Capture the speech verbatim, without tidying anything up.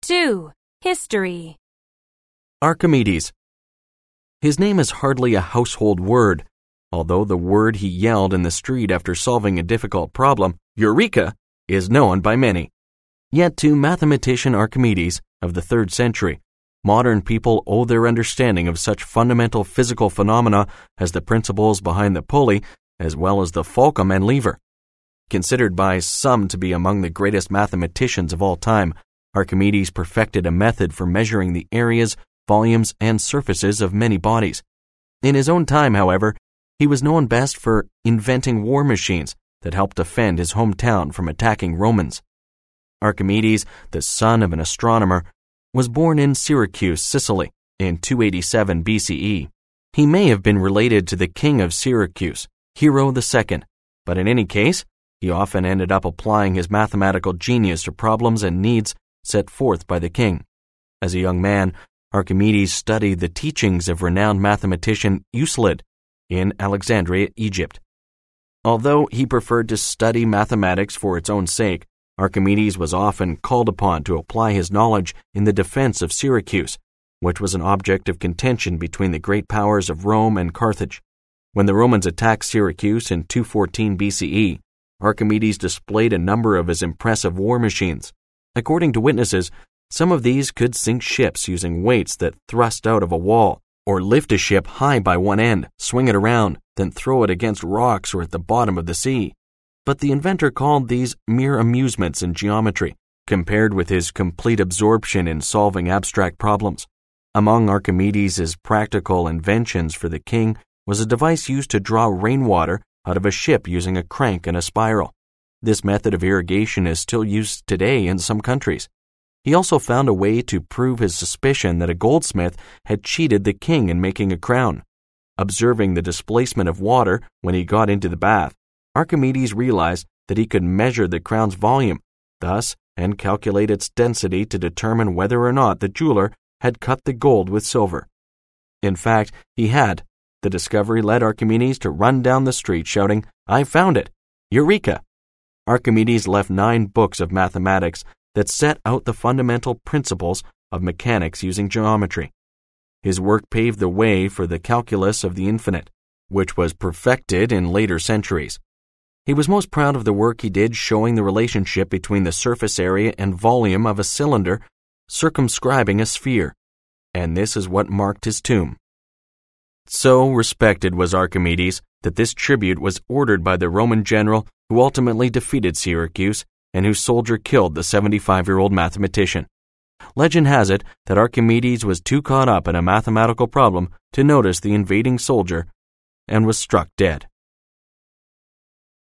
two. History. Archimedes. His name is hardly a household word, although the word he yelled in the street after solving a difficult problem, Eureka, is known by many. Yet to mathematician Archimedes of the third century, modern people owe their understanding of such fundamental physical phenomena as the principles behind the pulley, as well as the fulcrum and lever. Considered by some to be among the greatest mathematicians of all time, Archimedes perfected a method for measuring the areas, volumes, and surfaces of many bodies. In his own time, however, he was known best for inventing war machines that helped defend his hometown from attacking Romans. Archimedes, the son of an astronomer, was born in Syracuse, Sicily, in two eighty-seven B C E. He may have been related to the king of Syracuse, Hero the Second, but in any case, he often ended up applying his mathematical genius to problems and needs set forth by the king. As a young man, Archimedes studied the teachings of renowned mathematician Euclid in Alexandria, Egypt. Although he preferred to study mathematics for its own sake, Archimedes was often called upon to apply his knowledge in the defense of Syracuse, which was an object of contention between the great powers of Rome and Carthage. When the Romans attacked Syracuse in two fourteen B C E, Archimedes displayed a number of his impressive war machines. According to witnesses, some of these could sink ships using weights that thrust out of a wall, or lift a ship high by one end, swing it around, then throw it against rocks or at the bottom of the sea. But the inventor called these mere amusements in geometry, compared with his complete absorption in solving abstract problems. Among Archimedes' practical inventions for the king was a device used to draw rainwater out of a ship using a crank and a spiral. This method of irrigation is still used today in some countries. He also found a way to prove his suspicion that a goldsmith had cheated the king in making a crown. Observing the displacement of water when he got into the bath, Archimedes realized that he could measure the crown's volume, thus, and calculate its density to determine whether or not the jeweler had cut the gold with silver. In fact, he had. The discovery led Archimedes to run down the street shouting, "I found it! Eureka!" Archimedes left nine books of mathematics that set out the fundamental principles of mechanics using geometry. His work paved the way for the calculus of the infinite, which was perfected in later centuries. He was most proud of the work he did showing the relationship between the surface area and volume of a cylinder circumscribing a sphere, and this is what marked his tomb. So respected was Archimedes that this tribute was ordered by the Roman general who ultimately defeated Syracuse and whose soldier killed the seventy-five-year-old mathematician. Legend has it that Archimedes was too caught up in a mathematical problem to notice the invading soldier and was struck dead.